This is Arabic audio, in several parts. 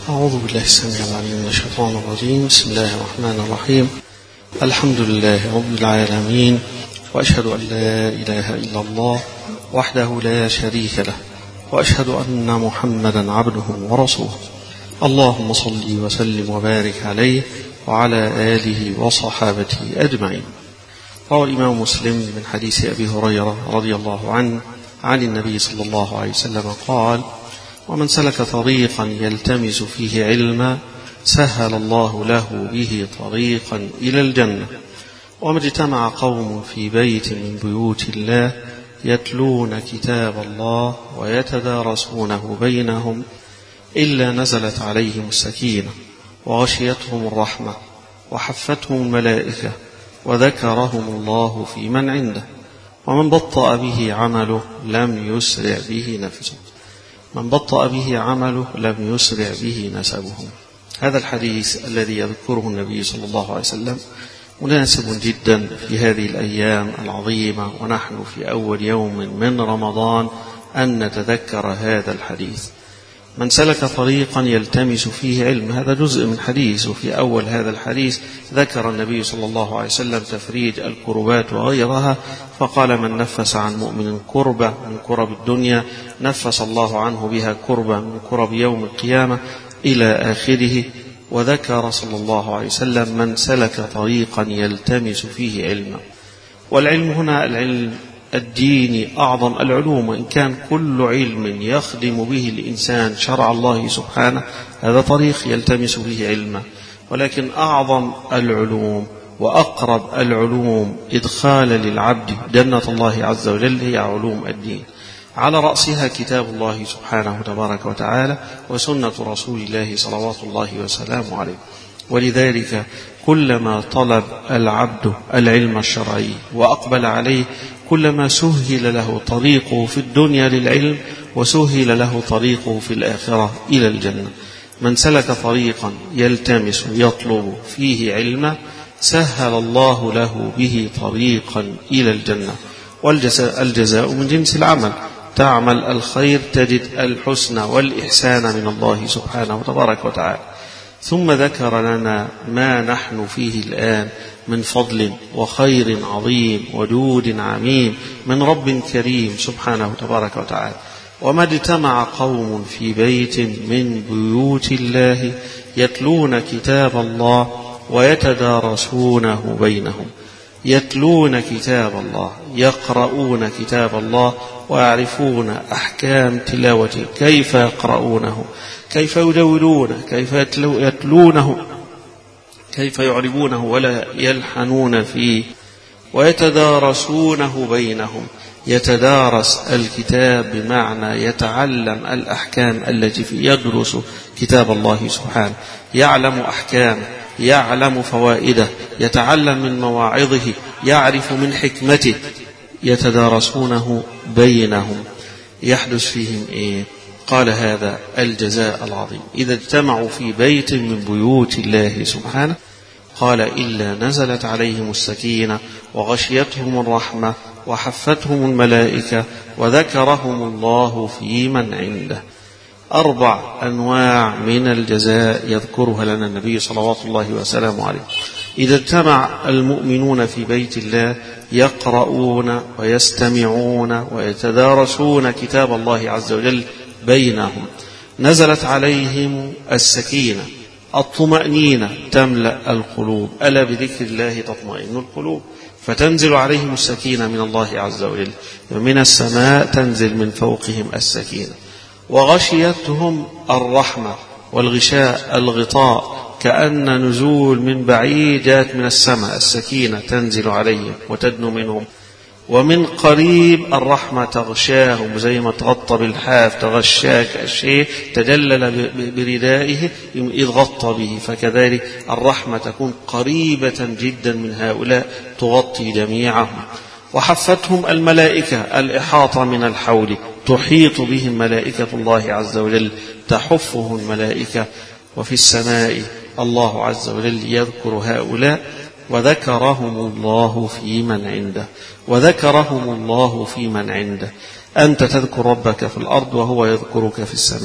أعوذ بالله السميع العليم من الشيطان الرجيم. بسم الله الرحمن الرحيم. الحمد لله رب العالمين، وأشهد أن لا إله إلا الله وحده لا شريك له، وأشهد أن محمدا عبده ورسوله. اللهم صل وسلم وبارك عليه وعلى آله وصحابته أجمعين. روى الإمام مسلم من حديث أبي هريرة رضي الله عنه عن النبي صلى الله عليه وسلم قال: ومن سلك طريقا يلتمس فيه علما سهل الله له به طريقا إلى الجنة. وما اجتمع قوم في بيت من بيوت الله يتلون كتاب الله ويتدارسونه بينهم إلا نزلت عليهم السكينة وغشيتهم الرحمة وحفتهم الملائكة وذكرهم الله في من عنده. ومن بطأ به عمله لم يسرع به نفسه. من بطأ به عمله لم يسرع به نسبه. هذا الحديث الذي يذكره النبي صلى الله عليه وسلم مناسب جدا في هذه الأيام العظيمة، ونحن في أول يوم من رمضان أن نتذكر هذا الحديث. من سلك طريقا يلتمس فيه علم، هذا جزء من حديث. وفي أول هذا الحديث ذكر النبي صلى الله عليه وسلم تفريج الكربات وغيرها، فقال: من نفس عن مؤمن كربة من كرب الدنيا نفس الله عنه بها كربة من كرب يوم القيامة إلى آخره. وذكر صلى الله عليه وسلم من سلك طريقا يلتمس فيه علما. والعلم هنا العلم الديني أعظم العلوم، وإن كان كل علم يخدم به الإنسان شرع الله سبحانه هذا طريق يلتمس به علما، ولكن أعظم العلوم وأقرب العلوم إدخال للعبد جنة الله عز وجل هي علوم الدين، على رأسها كتاب الله سبحانه تبارك وتعالى وسنة رسول الله صلوات الله وسلامه عليه. ولذلك كلما طلب العبد العلم الشرعي وأقبل عليه كلما سهل له طريقه في الدنيا للعلم وسهل له طريقه في الآخرة إلى الجنة. من سلك طريقا يلتمس يطلب فيه علما سهل الله له به طريقا إلى الجنة. والجزاء من جنس العمل، تعمل الخير تجد الحسن والإحسان من الله سبحانه وتبارك وتعالى. ثم ذكر لنا ما نحن فيه الآن من فضل وخير عظيم وجود عميم من رب كريم سبحانه تبارك وتعالى. وما اجتمع قوم في بيت من بيوت الله يتلون كتاب الله ويتدارسونه بينهم. يتلون كتاب الله، يقرؤون كتاب الله ويعرفون أحكام تلاوته، كيف يقرؤونه، كيف يدونونه، كيف يتلونه، كيف يعربونه ولا يلحنون فيه. ويتدارسونه بينهم، يتدارس الكتاب بمعنى يتعلم الأحكام التي فيه، يدرس كتاب الله سبحانه، يعلم أحكامه، يعلم فوائده، يتعلم من مواعظه، يعرف من حكمته. يتدارسونه بينهم، يحدث فيهم إيه؟ قال: هذا الجزاء العظيم. إذا اجتمعوا في بيت من بيوت الله سبحانه قال: إلا نزلت عليهم السكينة وغشيتهم الرحمة وحفتهم الملائكة وذكرهم الله في من عنده. 4 أنواع من الجزاء يذكرها لنا النبي صلوات الله وسلامه عليه. إذا اجتمع المؤمنون في بيت الله يقرؤون ويستمعون ويتدارسون كتاب الله عز وجل بينهم نزلت عليهم السكينة، الطمأنينة تملأ القلوب، ألا بذكر الله تطمئن القلوب. فتنزل عليهم السكينة من الله عز وجل، ومن السماء تنزل من فوقهم السكينة. وغشيتهم الرحمة، والغشاء الغطاء كأن نزول من بعيد جاءت من السماء، السكينة تنزل عليهم وتدنو منهم. ومن قريب الرحمة تغشاهم، زي ما تغطى بالحاف تغشاك الشيء تجلل بردائه إذ غطى به، فكذلك الرحمة تكون قريبة جدا من هؤلاء تغطي جميعهم. وحفتهم الملائكة، الإحاطة من الحول، تحيط بهم ملائكة الله عز وجل، تحفه الملائكة. وفي السماء الله عز وجل يذكر هؤلاء وذكرهم الله في من عنده. وذكرهم الله في من عنده. أنت تذكر ربك في الأرض وهو يذكرك في السماء،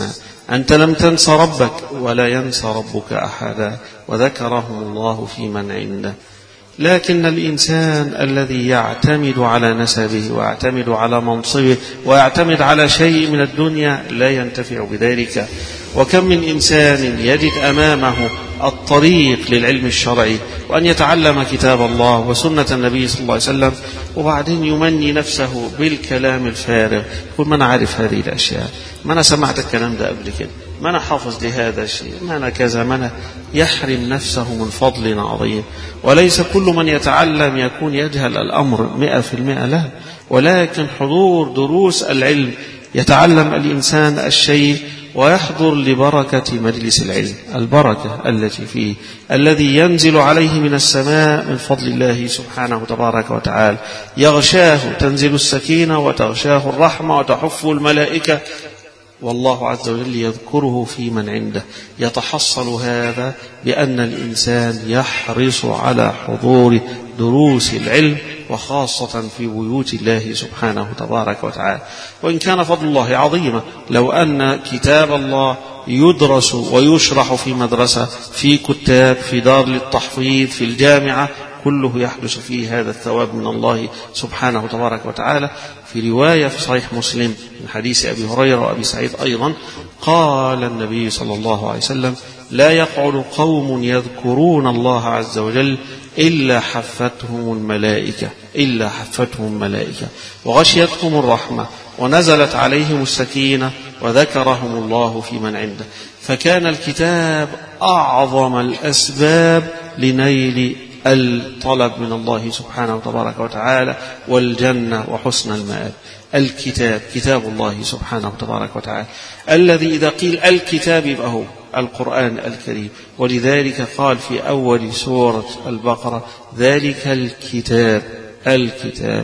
أنت لم تنس ربك ولا ينسى ربك أحدا، وذكرهم الله في من عنده. لكن الإنسان الذي يعتمد على نسبه ويعتمد على منصبه ويعتمد على شيء من الدنيا لا ينتفع بذلك. وكم من إنسان يجد أمامه الطريق للعلم الشرعي وأن يتعلم كتاب الله وسنة النبي صلى الله عليه وسلم، وبعدين يمني نفسه بالكلام الفارغ، يقول ما أنا عارف هذه الأشياء، ما أنا سمعت الكلام ده قبل كده، ما أنا حافظ لهذا الشيء، ما أنا كذا، ما أنا يحرم نفسه من فضل عظيم. وليس كل من يتعلم يكون يجهل الأمر 100%، لا، ولكن حضور دروس العلم يتعلم الإنسان الشيء ويحضر لبركة مجلس العلم، البركة التي فيه، الذي ينزل عليه من السماء من فضل الله سبحانه تبارك وتعالى، يغشاه، تنزل السكينة وتغشاه الرحمة وتحف الملائكة، والله عز وجل يذكره في من عنده. يتحصل هذا بأن الإنسان يحرص على حضور دروس العلم، وخاصة في بيوت الله سبحانه تبارك وتعالى. وإن كان فضل الله عظيما، لو أن كتاب الله يدرس ويشرح في مدرسة، في كتاب، في دار للتحفيظ، في الجامعة، كله يحدث فيه هذا الثواب من الله سبحانه تبارك وتعالى. في رواية في صحيح مسلم من حديث أبي هريرة وأبي سعيد أيضا، قال النبي صلى الله عليه وسلم: لا يقعد قوم يذكرون الله عز وجل إلا حفتهم الملائكة وغشيتهم الرحمة ونزلت عليهم السكينة وذكرهم الله في من عنده. فكان الكتاب أعظم الأسباب لنيل الطلب من الله سبحانه تبارك وتعالى والجنة وحسن المآب. الكتاب، كتاب الله سبحانه تبارك وتعالى، الذي إذا قيل الكتاب يبقى هو القرآن الكريم. ولذلك قال في أول سورة البقرة: ذلك الكتاب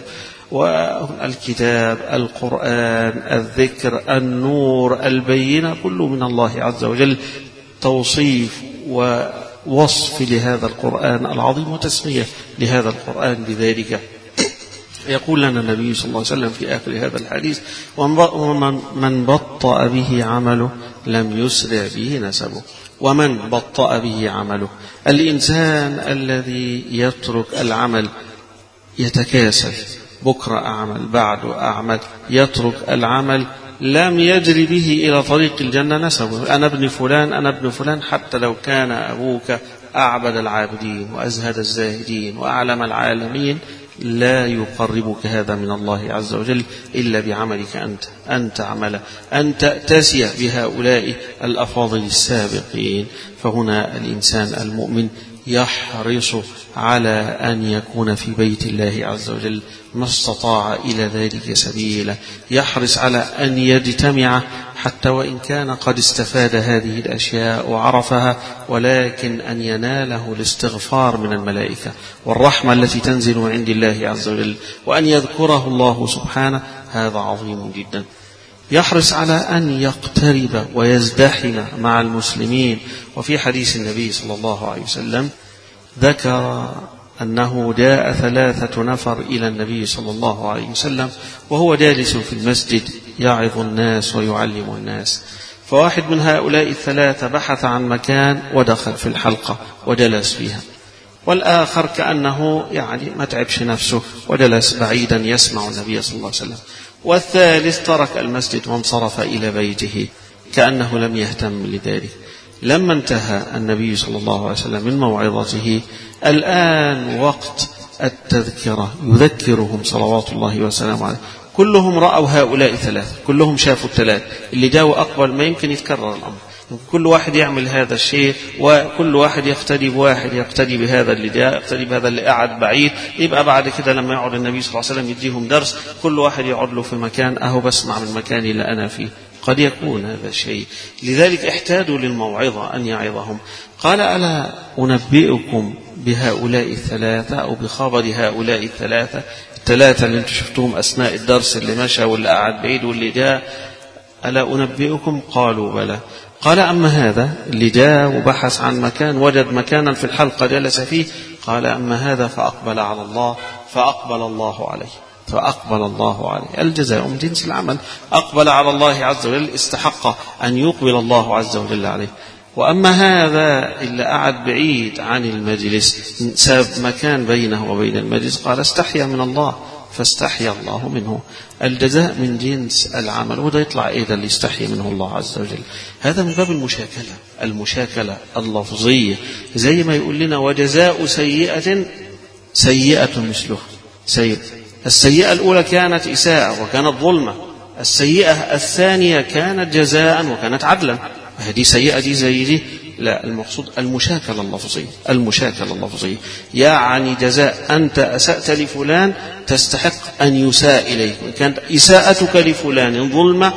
والكتاب، القرآن، الذكر، النور، البينة، كله من الله عز وجل، توصيف ووصف لهذا القرآن العظيم وتسمية لهذا القرآن بذلك. يقول لنا النبي صلى الله عليه وسلم في آخر هذا الحديث: ومن بطأ به عمله لم يسرع به نسبه. ومن بطأ به عمله، الإنسان الذي يترك العمل، يتكاسل، بكرة أعمل، بعده أعمل، يترك العمل، لم يجري به إلى طريق الجنة نسبه. أنا ابن فلان، حتى لو كان أبوك أعبد العابدين وأزهد الزاهدين وأعلم العالمين، لا يقربك هذا من الله عز وجل إلا بعملك أن تعمل، أن تأتسي بهؤلاء الأفاضل السابقين. فهنا الإنسان المؤمن يحرص على أن يكون في بيت الله عز وجل ما استطاع إلى ذلك سبيلا، يحرص على أن يجتمع حتى وإن كان قد استفاد هذه الأشياء وعرفها، ولكن أن يناله الاستغفار من الملائكة والرحمة التي تنزل من عند الله عز وجل، وأن يذكره الله سبحانه، هذا عظيم جدا. يحرص على أن يقترب ويزدحم مع المسلمين. وفي حديث النبي صلى الله عليه وسلم ذكر أنه جاء 3 نفر إلى النبي صلى الله عليه وسلم وهو جالس في المسجد يعظ الناس ويعلم الناس. فواحد من هؤلاء 3 بحث عن مكان ودخل في الحلقة وجلس فيها، والآخر كأنه ما تعبش نفسه وجلس بعيدا يسمع النبي صلى الله عليه وسلم، والثالث ترك المسجد وانصرف إلى بيته كأنه لم يهتم لذلك. لما انتهى النبي صلى الله عليه وسلم من موعظته: الآن وقت التذكرة، يذكرهم صلوات الله وسلامه عليه. كلهم رأوا هؤلاء 3، كلهم شافوا 3 اللي جاءوا أقبل. ما يمكن يتكرر الأمر، كل واحد يعمل هذا الشيء، وكل واحد يقتدي بواحد، يقتدي بهذا اللي جاء، يقتدي بهذا اللي قعد بعيد. يبقى بعد كده لما يقعد النبي صلى الله عليه وسلم يديهم درس، كل واحد يقعد له في مكان، أهو بسمع من مكاني اللي أنا فيه. قد يكون هذا الشيء. لذلك احتاجوا للموعظة أن يعظهم. قال: ألا أنبئكم بهؤلاء 3، أو بخبر هؤلاء 3 اللي انتم شفتوهم أثناء الدرس، اللي مشى واللي قعد بعيد واللي جاء؟ ألا أنبئكم؟ قالوا: بلى. قال: أما هذا اللي جاء وبحث عن مكان، وجد مكانا في الحلقة جلس فيه، قال: أما هذا فأقبل على الله فأقبل الله عليه. فأقبل الله عليه. الجزاء من جنس العمل. أقبل على الله عز وجل استحق أن يقبل الله عز وجل عليه. وأما هذا اللي قعد بعيد عن المجلس ساب مكان بينه وبين المجلس قال استحيا من الله فاستحيا الله منه. الجزاء من جنس العمل. وده يطلع إيه ده اللي يستحيا منه الله عز وجل؟ هذا من باب المشاكلة اللفظية، زي ما يقول لنا وجزاء سيئة سيئة مثله سيئة. السيئة الأولى كانت إساءة وكانت ظلمة، السيئة الثانية كانت جزاء وكانت عدلا. هذه سيئة دي زي دي؟ لا، المقصود المشاكلة اللفظية. يعني جزاء أنت أسأت لفلان تستحق أن يساء إليك، كانت إساءتك لفلان ظلمة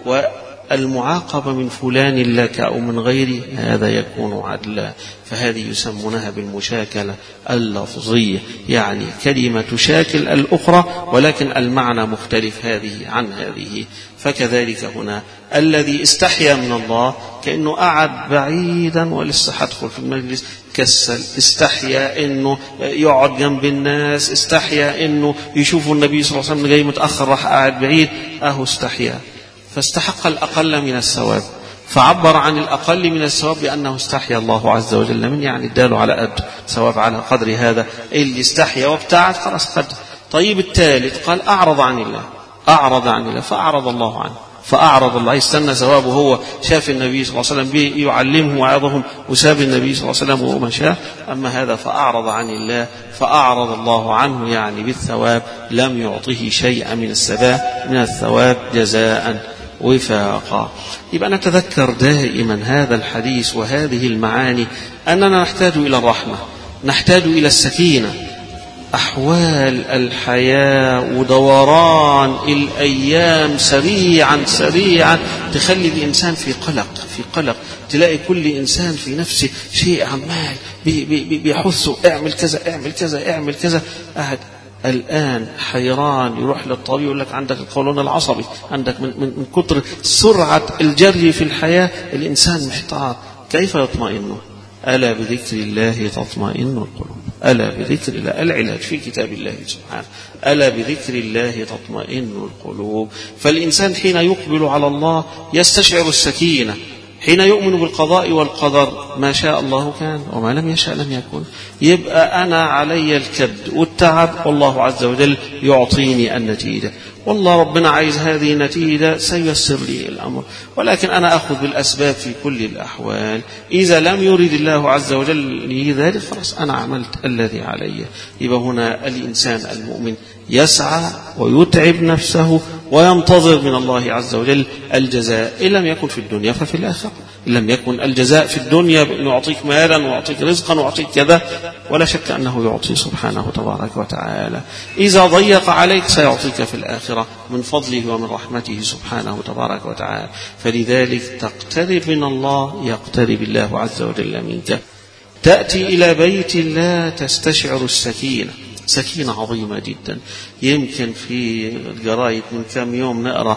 والمعاقبة من فلان لك أو من غيره هذا يكون عدلا. فهذه يسمونها بالمشاكلة اللفظية، يعني كلمة تشاكل الأخرى ولكن المعنى مختلف هذه عن هذه. فكذلك هنا الذي استحيا من الله كأنه قعد بعيدا ولسه هدخل في المجلس، كسل، استحيا انه يقعد جنب الناس، استحيا انه يشوفوا النبي صلى الله عليه وسلم جاي متأخر راح قاعد بعيد، استحيا فاستحق الأقل من الثواب، فعبر عن الأقل من الثواب بأنه استحيا الله عز وجل من، يعني اداله على قد ثواب على قدر هذا اللي استحيا وابتعد خلاص قد. طيب الثالث قال أعرض عن الله فأعرض الله عنه، فأعرض الله يستنى ثوابه. هو شاف النبي صلى الله عليه وسلم يعلمه وعظهم وساب النبي صلى الله عليه وسلم وما شاء. أما هذا فأعرض عن الله فأعرض الله عنه، يعني بالثواب لم يعطه شيئا من الثواب جزاء وفاقا. يبقى نتذكر دائما هذا الحديث وهذه المعاني أننا نحتاج إلى الرحمة، نحتاج إلى السكينة. أحوال الحياة ودوران الأيام سريعا تخلي الإنسان في قلق. تلاقي كل إنسان في نفسه شيء عمال بيحثه اعمل كذا أحد الآن حيران يروح للطبيب يقول لك عندك القولون العصبي، عندك من كتر سرعة الجري في الحياة الإنسان محتار. كيف يطمئن؟ ألا بذكر الله تطمئن القلوب. ألا بذكر الله، العلاج في كتاب الله سبحانه. ألا بذكر الله تطمئن القلوب. فالإنسان حين يقبل على الله يستشعر السكينة، حين يؤمن بالقضاء والقدر ما شاء الله كان وما لم يشاء لم يكن. يبقى أنا علي الكد والتعب والله عز وجل يعطيني النتيجة، والله ربنا عايز هذه النتيجة سيسر لي الأمر، ولكن أنا أخذ بالأسباب في كل الأحوال. إذا لم يرد الله عز وجل لي ذلك خلاص أنا عملت الذي علي. يبقى هنا الإنسان المؤمن يسعى ويتعب نفسه وينتظر من الله عز وجل الجزاء، إن لم يكن في الدنيا ففي الآخرة. إن لم يكن الجزاء في الدنيا بأن يعطيك مالا ويعطيك رزقا ويعطيك كذا، ولا شك أنه يعطي سبحانه تبارك وتعالى. إذا ضيق عليك سيعطيك في الآخرة من فضله ومن رحمته سبحانه تبارك وتعالى. فلذلك تقترب من الله يقترب الله عز وجل منك. تأتي إلى بيت الله تستشعر سكينة عظيمة جدا. يمكن في الجرايد من كم يوم نقرأ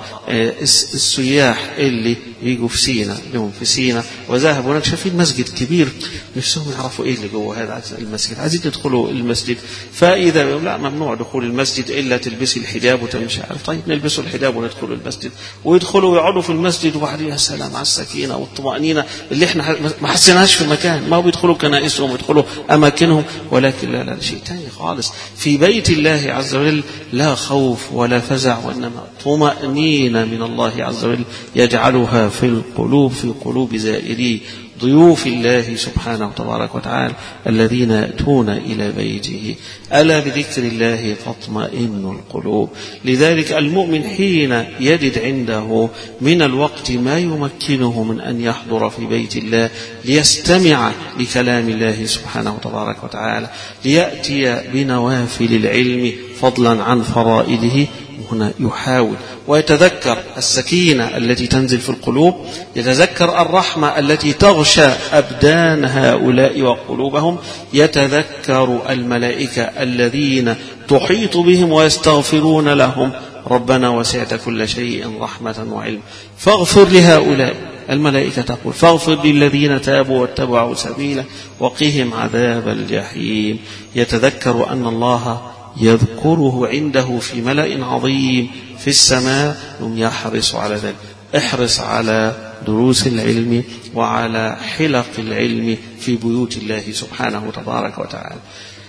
السياح اللي يجوا في سينا، لهم في سينا وذهبوا هناك شايفين مسجد كبير، نفسهم يعرفوا ايه اللي جوه هذا المسجد، عايزين يدخلوا المسجد. فإذا لا ممنوع دخول المسجد إلا تلبسي الحجاب وتمشي. طيب نلبسوا الحجاب وندخل المسجد، ويدخلوا ويقعدوا في المسجد وبعدين يا سلام على السكينة والطمأنينة اللي احنا ما حسيناش في مكان. ما بيدخلوا كنائسهم ويدخلوا أماكنهم، ولكن لا شيء تاني خالص. في بيت الله عز وجل لا خوف ولا فزع، وإنما طمأنينة من الله عز وجل يجعلها في القلوب، في قلوب زائري ضيوف الله سبحانه تبارك وتعالى الذين يأتون إلى بيته. ألا بذكر الله تطمئن القلوب. لذلك المؤمن حين يجد عنده من الوقت ما يمكنه من أن يحضر في بيت الله ليستمع لكلام الله سبحانه تبارك وتعالى، ليأتي بنوافل العلم فضلا عن فرائده، هنا يحاول ويتذكر السكينة التي تنزل في القلوب، يتذكر الرحمة التي تغشى أبدان هؤلاء وقلوبهم، يتذكر الملائكة الذين تحيط بهم ويستغفرون لهم ربنا وسعت كل شيء رحمة وعلم فاغفر لهؤلاء. الملائكة تقول فاغفر للذين تابوا واتبعوا سبيله وقهم عذاب الجحيم. يتذكر أن الله يذكره عنده في ملأ عظيم في السماء يحرص على ذلك. احرص على دروس العلم وعلى حلق العلم في بيوت الله سبحانه تبارك وتعالى.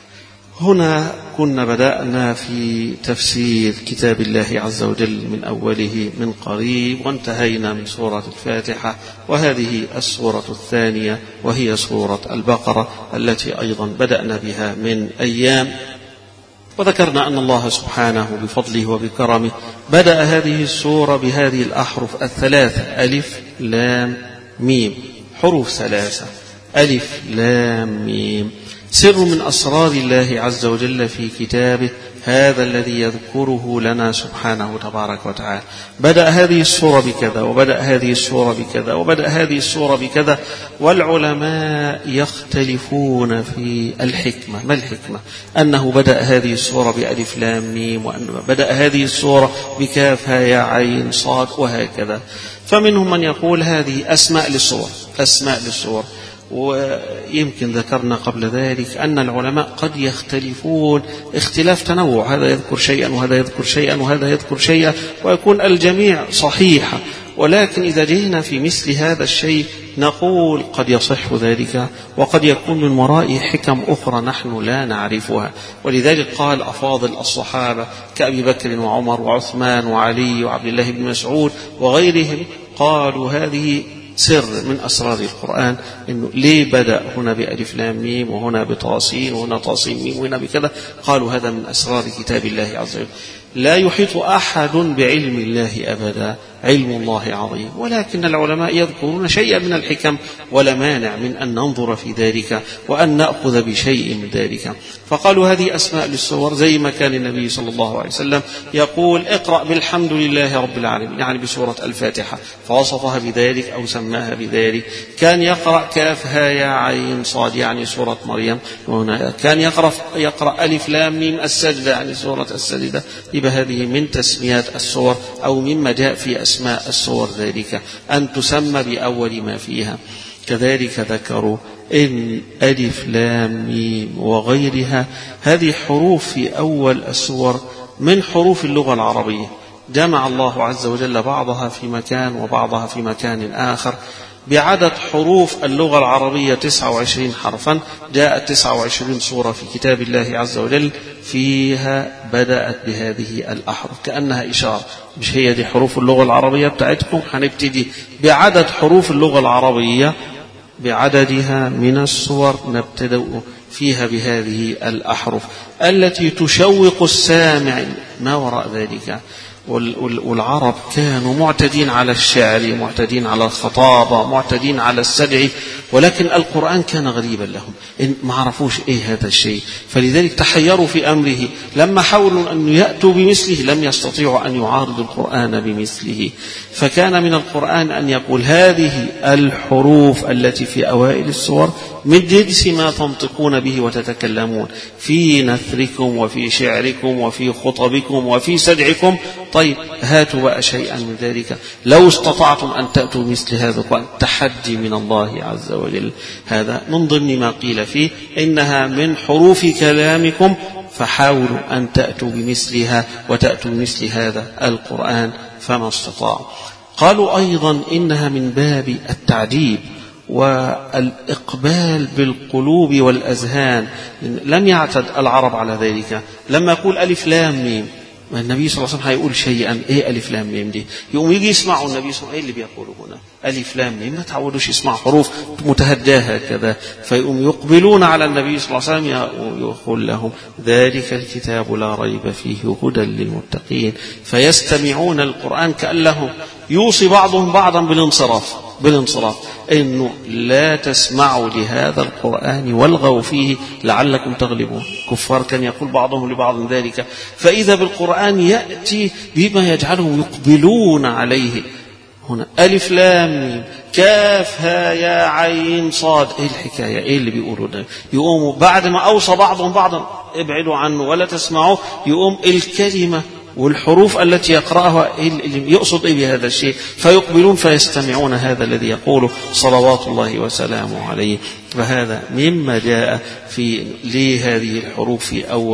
هنا كنا بدأنا في تفسير كتاب الله عز وجل من أوله من قريب، وانتهينا من سورة الفاتحة، وهذه السورة الثانية وهي سورة البقرة التي أيضا بدأنا بها من أيام. وذكرنا أن الله سبحانه بفضله وبكرمه بدأ هذه السورة بهذه الأحرف الثلاثة: ألف لام ميم، حروف ثلاثة: ألف لام ميم. سر من أسرار الله عز وجل في كتابه هذا الذي يذكره لنا سبحانه تبارك وتعالى. بدأ هذه السورة بكذا، وبدأ هذه السورة بكذا، وبدأ هذه السورة بكذا، والعلماء يختلفون في الحكمة. ما الحكمة؟ أنه بدأ هذه السورة بألف لام ميم، وأن بدأ هذه السورة بكاف ها يا عين صاد، وهكذا. فمنهم من يقول هذه أسماء للسور، أسماء للسور. ويمكن ذكرنا قبل ذلك أن العلماء قد يختلفون اختلاف تنوع، هذا يذكر شيئا وهذا يذكر شيئا وهذا يذكر شيئا، ويكون الجميع صحيحا. ولكن إذا جئنا في مثل هذا الشيء نقول قد يصح ذلك، وقد يكون من وراء حكم أخرى نحن لا نعرفها. ولذلك قال أفاضل الصحابة كأبي بكر وعمر وعثمان وعلي وعبد الله بن مسعود وغيرهم قالوا هذه سر من أسرار القرآن، إنه ليه بدأ هنا بألف لام ميم وهنا بطاسين وهنا طاسين ميم وهنا بكذا. قالوا هذا من أسرار كتاب الله عز وجل. لا يحيط أحد بعلم الله أبدا، علم الله عظيم. ولكن العلماء يذكرون شيئا من الحكم، ولا مانع من أن ننظر في ذلك وأن نأخذ بشيء من ذلك. فقالوا هذه أسماء للسور، زي ما كان النبي صلى الله عليه وسلم يقول اقرأ بالحمد لله رب العالمين، يعني بسورة الفاتحة، فوصفها بذلك أو سماها بذلك. كان يقرأ كاف ها يا عين صاد، يعني سورة مريم. وهنا كان يقرأ ألف لام ميم السجدة، يعني سورة السجدة. يبقى هذه من تسميات السور، أو مما جاء في أسماء السور ذلك أن تسمى بأول ما فيها. كذلك ذكروا إن ألف لام ميم وغيرها هذه حروف في أول السور من حروف اللغة العربية، جمع الله عز وجل بعضها في مكان وبعضها في مكان آخر بعدد حروف اللغة العربية 29 حرفا. جاءت 29 سورة في كتاب الله عز وجل فيها بدأت بهذه الأحرف، كأنها إشارة. مش هي دي حروف اللغة العربية بتاعتكم؟ هنبتدي بعدد حروف اللغة العربية بعددها من السور، نبتدأ فيها بهذه الأحرف التي تشوق السامع ما وراء ذلك. والعرب كانوا معتدين على الشعر، معتدين على الخطابة، معتدين على السجع، ولكن القرآن كان غريبا لهم، إن ما عرفوش إيه هذا الشيء. فلذلك تحيروا في أمره، لما حاولوا أن يأتوا بمثله لم يستطيعوا أن يعارضوا القرآن بمثله. فكان من القرآن أن يقول هذه الحروف التي في أوائل السور من جنس ما تنطقون به وتتكلمون في نثركم وفي شعركم وفي خطبكم وفي سجعكم. طيب هاتوا بقى شيئا من ذلك لو استطعتم أن تأتوا مثل هذا القرآن. تحدي من الله عز وجل. هذا من ضمن ما قيل فيه إنها من حروف كلامكم، فحاولوا أن تأتوا بمثلها وتأتوا بمثل هذا القرآن فما استطاعوا. قالوا أيضا إنها من باب التعجيب والإقبال بالقلوب والأذهان. لم يعتد العرب على ذلك. لما يقول ألف لام ميم، النبي صلى الله عليه وسلم هيقول شيئا، ايه ألف لام ميم دي؟ يقوم يجي يسمعوا النبي صلى الله عليه وسلم ايه اللي بيقوله هنا؟ ألف لام ميم. ما تعودوش يسمعوا حروف متهجاة هكذا، فيقوم يقبلون على النبي صلى الله عليه وسلم يقول لهم ذلك الكتاب لا ريب فيه هدى للمتقين. فيستمعون القرآن كأنهم يوصي بعضهم بعضا بالانصراف إنه لا تسمعوا لهذا القرآن والغوا فيه لعلكم تغلبون. كفار كان يقول بعضهم لبعض ذلك. فإذا بالقرآن يأتي بما يجعلهم يقبلون عليه. هنا ألف لام كاف ها يا عين صاد، ايه الحكاية؟ ايه اللي بيقولوا ده؟ يقوموا بعد ما أوصى بعضهم بعضا ابعدوا عنه ولا تسمعوا، يقوم الكلمة والحروف التي يقرأها يقصد إيه بهذا الشيء؟ فيقبلون فيستمعون هذا الذي يقوله صلوات الله وسلامه عليه. فهذا مما جاء في لهذه الحروف في أول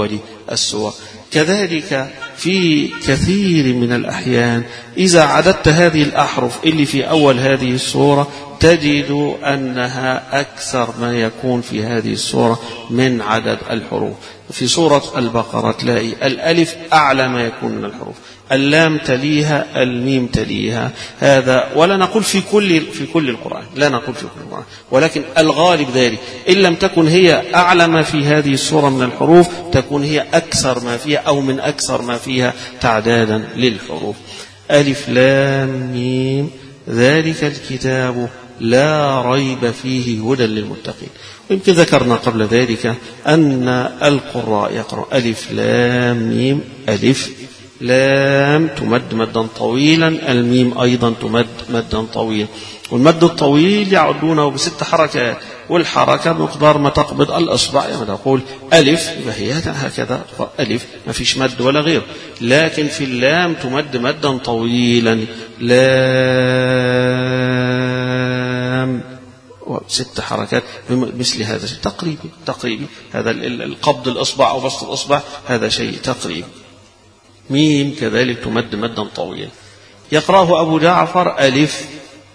السور. كذلك في كثير من الأحيان إذا عددت هذه الأحرف اللي في أول هذه السورة تجد أنها أكثر ما يكون في هذه السورة من عدد الحروف. في سورة البقرة تلاقي الألف أعلى ما يكون من الحروف، اللام تليها، الميم تليها. هذا ولا نقول في كل القرآن، لا نقول في كل القرآن، ولكن الغالب ذلك. إن لم تكن هي أعلى ما في هذه السورة من الحروف تكون هي أكثر ما فيها أو من أكثر ما فيها تعدادا للحروف. ألف لام ميم ذلك الكتاب لا ريب فيه هدى للمتقين. ويمكن ذكرنا قبل ذلك أن القراء يقرأ ألف لام ميم، ألف لام تمد مدا طويلا، الميم أيضا تمد مدا طويلا، والمد الطويل يعدونه ب6 حركات، والحركة بمقدار ما تقبض الأصبع. يعني تقول ألف فهي هكذا ألف، ما فيش مد ولا غير. لكن في اللام تمد مدا طويلا، لام 6 حركات مثل هذا تقريبي هذا القبض الأصبع أو بسط الأصبع هذا شيء تقريبي. ميم كذلك تمد مدا طويلا. يقرأه أبو جعفر ألف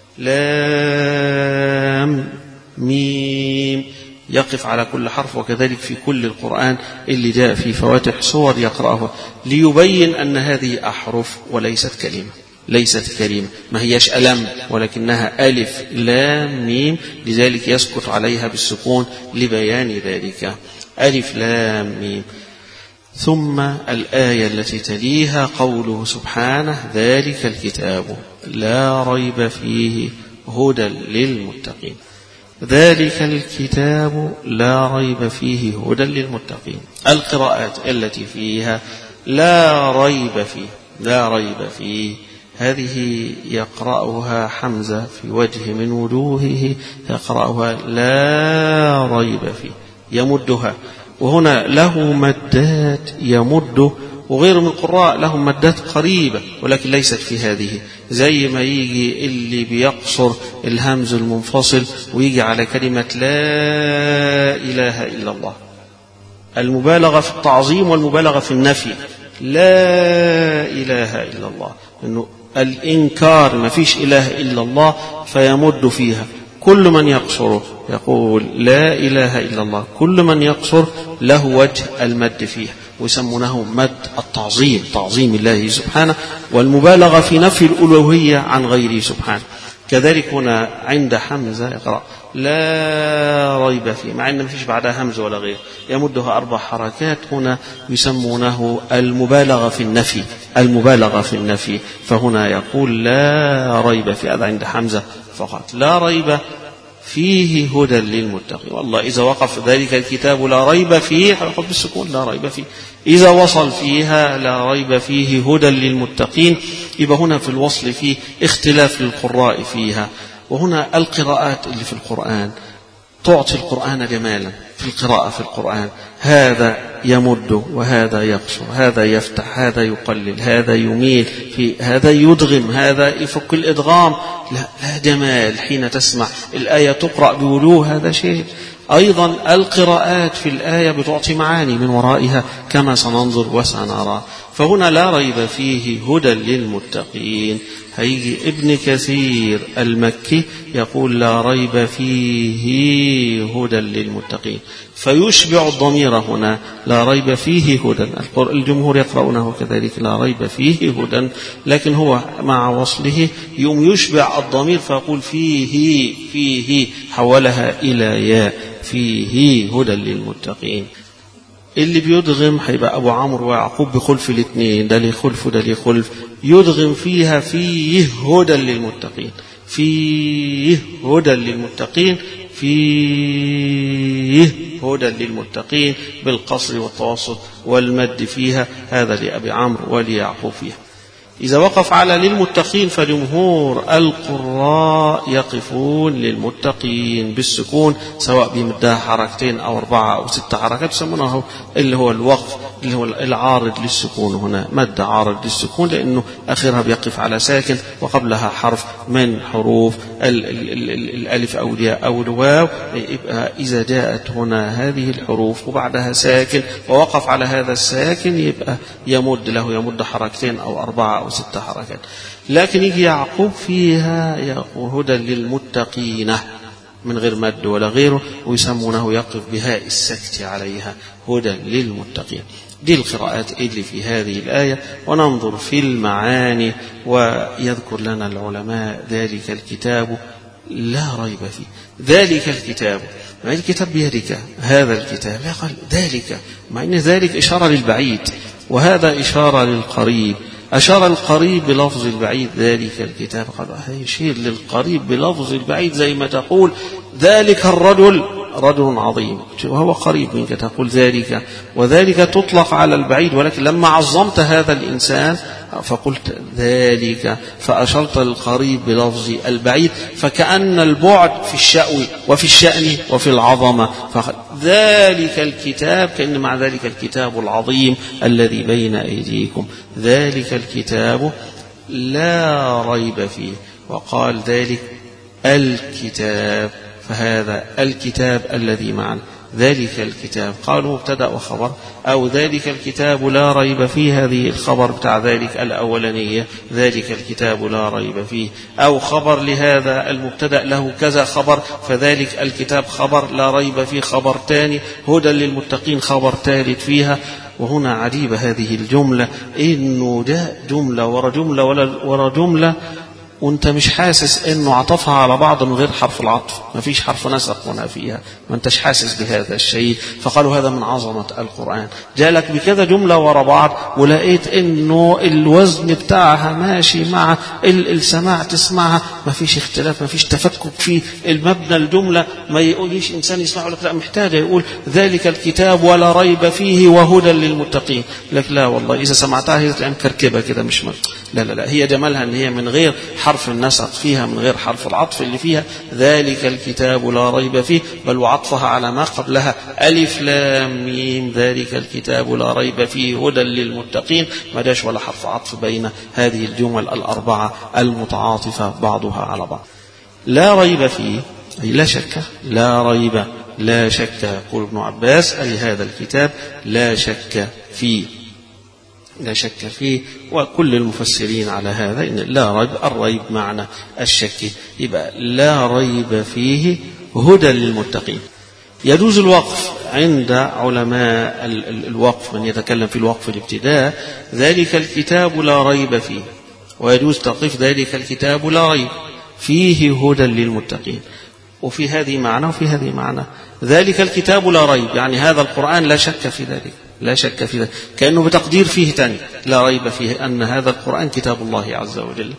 لام ميم، يقف على كل حرف. وكذلك في كل القرآن اللي جاء في فواتح سور يقرأه ليبين أن هذه أحرف وليست كلمة، ليست كلمة، ما هيش ألم ولكنها ألف لام ميم، لذلك يسكت عليها بالسكون لبيان ذلك. ألف لام ميم. ثم الآية التي تليها قوله سبحانه ذلك الكتاب لا ريب فيه هدى للمتقين. ذلك الكتاب لا ريب فيه هدى للمتقين. القراءات التي فيها لا ريب فيه هذه يقرأها حمزة في وجه من وجوهه، يقرأها لا ريب فيه، يمدها. وهنا له مدات يمد، وغير من القراء لهم مدات قريبة ولكن ليست في هذه. زي ما يجي اللي بيقصر الهمز المنفصل ويجي على كلمة لا إله إلا الله، المبالغة في التعظيم والمبالغة في النفي. لا إله إلا الله، إنه الإنكار ما فيش إله إلا الله فيمد فيها. كل من يقصر يقول لا إله إلا الله، كل من يقصر له وجه المد فيه، ويسمونه مد التعظيم، تعظيم الله سبحانه، والمبالغة في نفي الألوهية عن غيره سبحانه. كذلك هنا عند حمزة يقرأ لا ريب فيه، مع أن ما فيش بعدها همز ولا غير، يمدها 4 حركات. هنا يسمونه المبالغة في النفي، المبالغة في النفي. فهنا يقول لا ريب فيه، هذا عند حمزة فقط. لا ريب فيه هدى للمتقين. والله إذا وقف ذلك الكتاب لا ريب فيه حيقول بالسكون لا ريب فيه. إذا وصل فيها لا ريب فيه هدى للمتقين، يبقى هنا في الوصل فيه اختلاف للقراء فيها. وهنا القراءات اللي في القرآن تعطي القرآن جمالا في القراءة في القرآن. هذا يمد وهذا يقصر، هذا يفتح، هذا يقلل، هذا يميل، في هذا يدغم، هذا يفك الإدغام. لا جمال حين تسمع الآية تقرأ بوجوه، هذا شيء. أيضا القراءات في الآية بتعطي معاني من ورائها كما سننظر وسنرى. فهنا لا ريب فيه هدى للمتقين. هيجي ابن كثير المكي يقول لا ريب فيه هدى للمتقين، فيشبع الضمير هنا لا ريب فيه هدى. الجمهور يقرؤونه كذلك لا ريب فيه هدى، لكن هو مع وصله يوم يشبع الضمير فيقول فيه حولها إلى ياء، فيه هدى للمتقين. اللي بيدغم هيبقى أبو عمرو ويعقوب بخلف الاثنين، ده ليه خلف وده ليه خلف. يدغم فيها فيه هدى للمتقين، فيه هدى للمتقين، فيه هدى للمتقين بالقصر والتوسط والمد فيها. هذا لأبي عمرو وليعقوب فيها. إذا وقف على للمتقين فجمهور القراء يقفون للمتقين بالسكون، سواء بمدها حركتين أو 4 أو 6 حركات، يسمونه اللي هو الوقف اللي هو العارض للسكون. هنا مد عارض للسكون لأنه آخرها بيقف على ساكن وقبلها حرف من حروف الألف أو الياء أو الواو. يبقى إذا جاءت هنا هذه الحروف وبعدها ساكن ووقف على هذا الساكن يبقى يمد حركتين أو 4 أو 6 حركات. لكن يجي يعقوب فيها يقول هدى للمتقين من غير مد ولا غيره، ويسمونه يقف بهاء السكت عليها هدى للمتقين. دي القراءات اللي في هذه الآية. وننظر في المعاني، ويذكر لنا العلماء ذلك الكتاب لا ريب فيه. ذلك الكتاب، مع الكتاب بيدك، هذا الكتاب، لا قال ذلك، مع أن ذلك إشارة للبعيد وهذا إشارة للقريب. أشار القريب بلفظ البعيد ذلك الكتاب، قال يشير للقريب بلفظ البعيد، زي ما تقول ذلك الرجل رجل عظيم وهو قريب منك، تقول ذلك، وذلك تطلق على البعيد، ولكن لما عظمت هذا الإنسان فقلت ذلك، فأشرت القريب بلفظ البعيد، فكأن البعد في الشأو وفي الشأن وفي العظمة. ذلك الكتاب كأن مع ذلك الكتاب العظيم الذي بين أيديكم، ذلك الكتاب لا ريب فيه. وقال ذلك الكتاب، فهذا الكتاب الذي معنا، ذلك الكتاب قالوا مبتدأ وخبر، أو ذلك الكتاب لا ريب فيه، هذه الخبر بتاع ذلك الأولانية، ذلك الكتاب لا ريب فيه، أو خبر لهذا المبتدأ له كذا خبر، فذلك الكتاب خبر، لا ريب فيه خبر ثاني، هدى للمتقين خبر ثالث فيها. وهنا عجيبة هذه الجملة، إنه جاء جملة ورا جملة ورا جملة وانت مش حاسس انه عطفها على بعض من غير حرف العطف، ما فيش حرف نسق هنا فيها، ما انتش حاسس بهذا الشيء. فقالوا هذا من عظمة القرآن، جالك بكذا جملة ورا بعض ولقيت انه الوزن بتاعها ماشي مع السماع، تسمعها ما فيش اختلاف، ما فيش تفكك في المبنى الجملة. ما يقوليش انسان يسمع لك لا، محتاج يقول ذلك الكتاب ولا ريب فيه وهدى للمتقين، لك لا والله إذا سمعتها هي تلاقيها مكركبة كده، مش لا، هي جمالها ان هي من غير حرف النسق فيها، من غير حرف العطف اللي فيها، ذلك الكتاب لا ريب فيه، بل وعطفها على ما قبلها ألف لام ميم، ذلك الكتاب لا ريب فيه هدى للمتقين، ما داش ولا حرف عطف بين هذه الجمل الأربعة المتعاطفة بعضها على بعض. لا ريب فيه أي لا شك، لا ريب لا شك، يقول ابن عباس أي هذا الكتاب لا شك فيه، لا شك فيه. وكل المفسرين على هذا إن لا ريب، الريب معنى الشك، يبقى لا ريب فيه هدى للمتقين. يجوز الوقف عند علماء الوقف، من يتكلم في الوقف الابتداء، ذلك الكتاب لا ريب فيه، ويجوز توقيف ذلك الكتاب لا ريب فيه هدى للمتقين. وفي هذه معنى وفي هذه معنى، ذلك الكتاب لا ريب يعني هذا القرآن لا شك في ذلك، لا شك في ذلك، كأنه بتقدير فيه تاني، لا ريب فيه أن هذا القرآن كتاب الله عز وجل،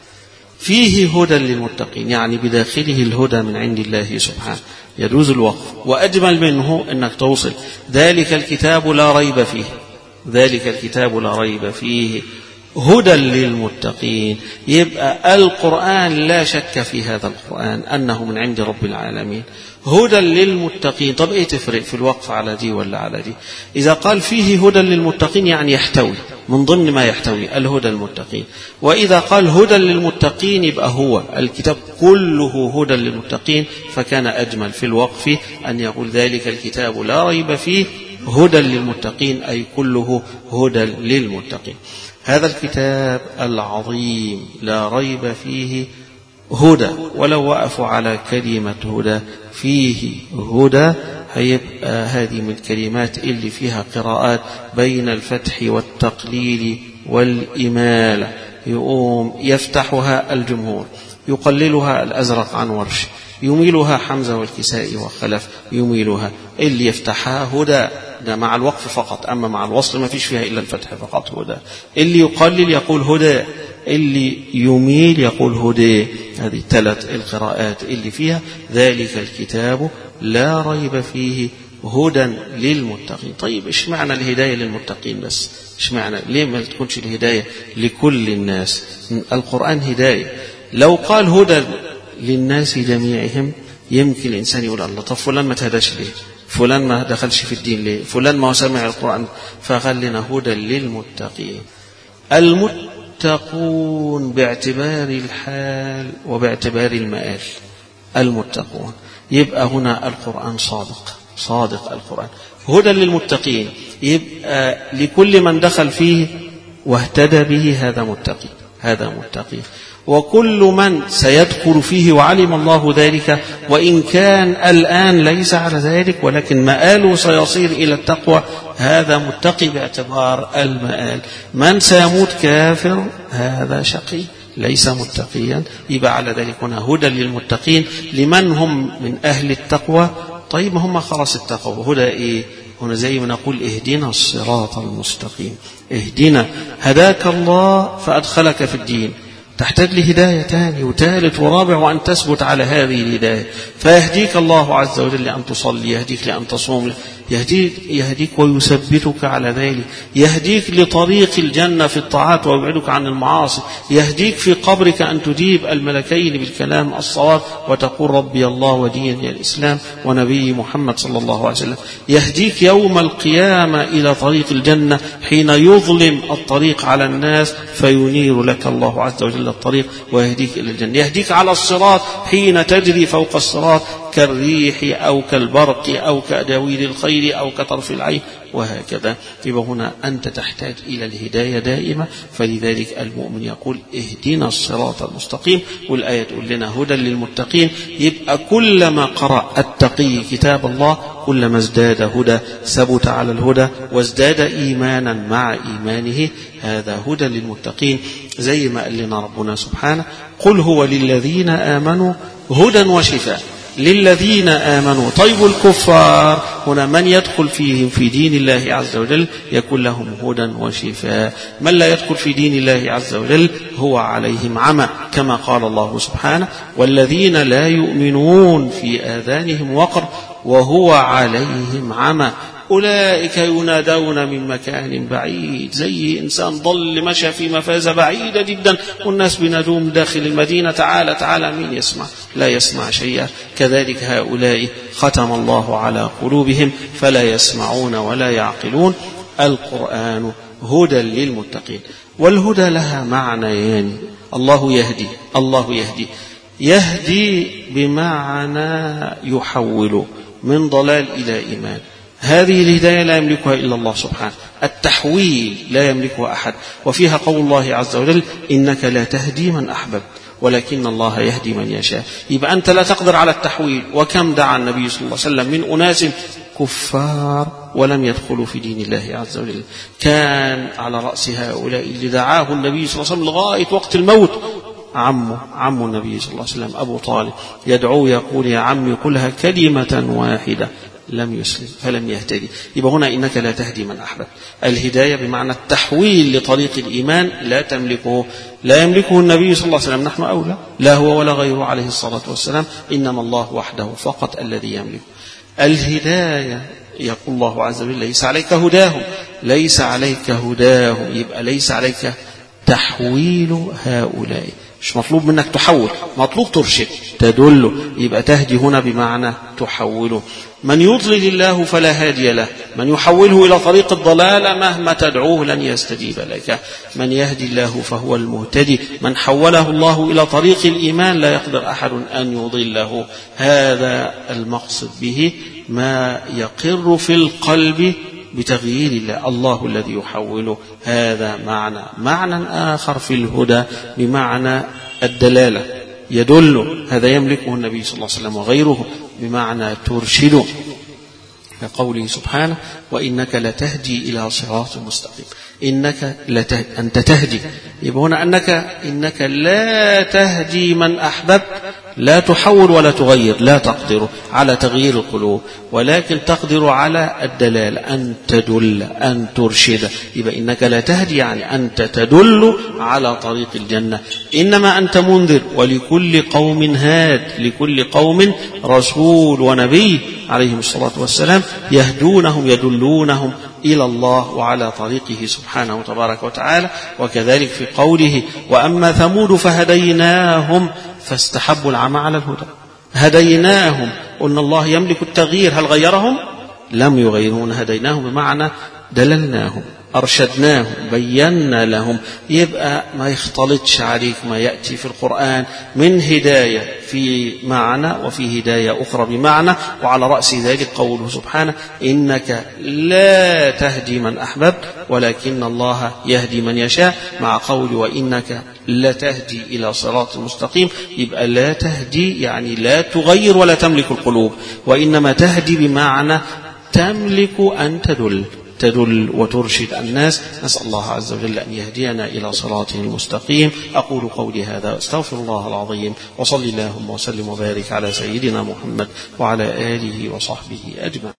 فيه هدى للمتقين يعني بداخله الهدى من عند الله سبحانه. يجوز الوقف، وأجمل منه أنك توصل ذلك الكتاب لا ريب فيه، ذلك الكتاب لا ريب فيه هدى للمتقين، يبقى القرآن لا شك في هذا القرآن أنه من عند رب العالمين هدى للمتقين. طب ايه تفرق في الوقف على دي ولا على دي؟ إذا قال فيه هدى للمتقين يعني يحتوي من ضمن ما يحتوي الهدى المتقين، وإذا قال هدى للمتقين يبقى هو الكتاب كله هدى للمتقين، فكان أجمل في الوقف أن يقول ذلك الكتاب لا ريب فيه هدى للمتقين أي كله هدى للمتقين. هذا الكتاب العظيم لا ريب فيه هدى، ولو وقفوا على كلمة هدى فيه هدى هيبقى هذه من الكلمات اللي فيها قراءات بين الفتح والتقليل والإمالة، يقوم يفتحها الجمهور، يقللها الأزرق عن ورش، يميلها حمزة والكسائي وخلف، يميلها اللي يفتحها هدى، ده مع الوقف فقط، أما مع الوصل ما فيش فيها إلا الفتح فقط هدى. اللي يقلل يقول هدى، اللي يميل يقول هدى. هذه الثلاث القراءات اللي فيها ذلك الكتاب لا ريب فيه هدى للمتقين. طيب إيش معنى الهداية للمتقين بس؟ إيش معنى؟ ليه ما تكونش الهداية لكل الناس؟ القرآن هداية. لو قال هدى للناس جميعهم يمكن الإنسان يقول الله، طب فلان ما تهداش ليه؟ فلان ما دخلش في الدين ليه؟ فلان ما سمع القرآن. فقال لنا هدى للمتقين. المتقون باعتبار الحال وباعتبار المآل. المتقون يبقى هنا القرآن صادق القرآن. هدى للمتقين يبقى لكل من دخل فيه واهتدى به هذا متقي. وكل من سيدخل فيه وعلم الله ذلك وإن كان الآن ليس على ذلك ولكن مآله سيصير إلى التقوى هذا متقي باعتبار المآل. من سيموت كافر هذا شقي ليس متقيا. يبقى على ذلك هنا هدى للمتقين لمن هم من أهل التقوى. طيب هم خلاص التقوى هدى إيه؟ هنا زي ما نقول اهدنا الصراط المستقيم. اهدنا هداك الله فأدخلك في الدين، تحتاج لهداية تاني وثالث ورابع وأن تثبت على هذه الهداية. فيهديك الله عز وجل لأن تصلي، يهديك لأن تصوم، يهديك ويثبتك على ذلك، يهديك لطريق الجنة في الطاعات ويبعدك عن المعاصي، يهديك في قبرك أن تجيب الملكين بالكلام الصواب وتقول ربي الله وديني الإسلام ونبي محمد صلى الله عليه وسلم، يهديك يوم القيامة إلى طريق الجنة حين يظلم الطريق على الناس فينير لك الله عز وجل الطريق ويهديك إلى الجنة، يهديك على الصراط حين تجري فوق الصراط كالريح أو كالبرق أو كأداويل الخير أو كطرف العين وهكذا. يبقى هنا أنت تحتاج إلى الهداية دائما. فلذلك المؤمن يقول اهدنا الصراط المستقيم، والآية تقول لنا هدى للمتقين. يبقى كلما قرأ التقي كتاب الله كلما ازداد هدى، ثبت على الهدى وازداد إيمانا مع إيمانه. هذا هدى للمتقين زي ما قال لنا ربنا سبحانه قل هو للذين آمنوا هدى وشفاء. للذين آمنوا. طيب الكفار هنا من يدخل فيهم في دين الله عز وجل يكون لهم هدى وشفاء، من لا يدخل في دين الله عز وجل هو عليهم عمى كما قال الله سبحانه والذين لا يؤمنون في آذانهم وقر وهو عليهم عمى أولئك ينادون من مكان بعيد. زي إنسان ضل مشى في مفازة بعيدة جدا والناس بينادون داخل المدينة تعالى تعالى، مين يسمع؟ لا يسمع شيئا. كذلك هؤلاء ختم الله على قلوبهم فلا يسمعون ولا يعقلون. القرآن هدى للمتقين. والهدى لها معنيان. الله يهدي بمعنى يحول من ضلال إلى إيمان. هذه الهداية لا يملكها إلا الله سبحانه. التحويل لا يملكها أحد. وفيها قول الله عز وجل إنك لا تهدي من أحببت ولكن الله يهدي من يشاء. يبقى أنت لا تقدر على التحويل. وكم دعا النبي صلى الله عليه وسلم من أناس كفار ولم يدخلوا في دين الله عز وجل. كان على رأس هؤلاء اللي دعاه النبي صلى الله عليه وسلم لغاية وقت الموت عم النبي صلى الله عليه وسلم أبو طالب يدعوه يقول يا عمي قلها كلمة واحدة لم يسلم فلم يهتدي. يبقى هنا إنك لا تهدي من أحببت. الهداية بمعنى التحويل لطريق الإيمان لا يملكه النبي صلى الله عليه وسلم، نحن أولى، لا هو ولا غيره عليه الصلاة والسلام، إنما الله وحده فقط الذي يملك الهداية. يقول الله عز وجل ليس عليك هداهم. يبقى ليس عليك تحويل هؤلاء. مش مطلوب منك تحول، مطلوب ترشد تدله. يبقى تهدي هنا بمعنى تحوله. من يضلل الله فلا هادي له، من يحوله إلى طريق الضلال مهما تدعوه لن يستجيب لك. من يهدي الله فهو المهتدي، من حوله الله إلى طريق الإيمان لا يقدر أحد أن يضله. هذا المقصد به ما يقر في القلب بتغيير الله، الله الذي يحوله. هذا معنى آخر في الهدى بمعنى الدلالة، يدل. هذا يملكه النبي صلى الله عليه وسلم وغيره بمعنى ترشد، كقوله سبحانه وإنك لتهدي إلى صراط مستقيم. أنت تهدي. يبقى هنا إنك لا تهدي من أحببت، لا تحول ولا تغير، لا تقدر على تغيير القلوب، ولكن تقدر على الدلال، أن تدل، أن ترشد. يبقى إنك لا تهدي يعني أنت تدل على طريق الجنة. إنما أنت منذر، ولكل قوم هاد، لكل قوم رسول ونبي عليهم الصلاة والسلام يهدونهم يدلونهم إلى الله وعلى طريقه سبحانه وتبارك وتعالى. وكذلك في قوله وأما ثمود فهديناهم فاستحبوا العمى على الهدى. هديناهم، قلنا الله يملك التغيير، هل غيرهم؟ لم يغيرون. هديناهم بمعنى دللناهم، أرشدناهم، بينا لهم. يبقى ما يختلطش عليك ما يأتي في القرآن من هداية في معنى وفي هداية أخرى بمعنى. وعلى رأس ذلك قوله سبحانه إنك لا تهدي من أحببت ولكن الله يهدي من يشاء، مع قول وإنك لا تهدي إلى صراط مستقيم. يبقى لا تهدي يعني لا تغير ولا تملك القلوب، وإنما تهدي بمعنى تملك أن تدل وترشد الناس. نسأل الله عز وجل أن يهدينا إلى صراطه المستقيم. أقول قولي هذا واستغفر الله العظيم، وصلي اللهم وسلم وبارك على سيدنا محمد وعلى آله وصحبه أجمعين.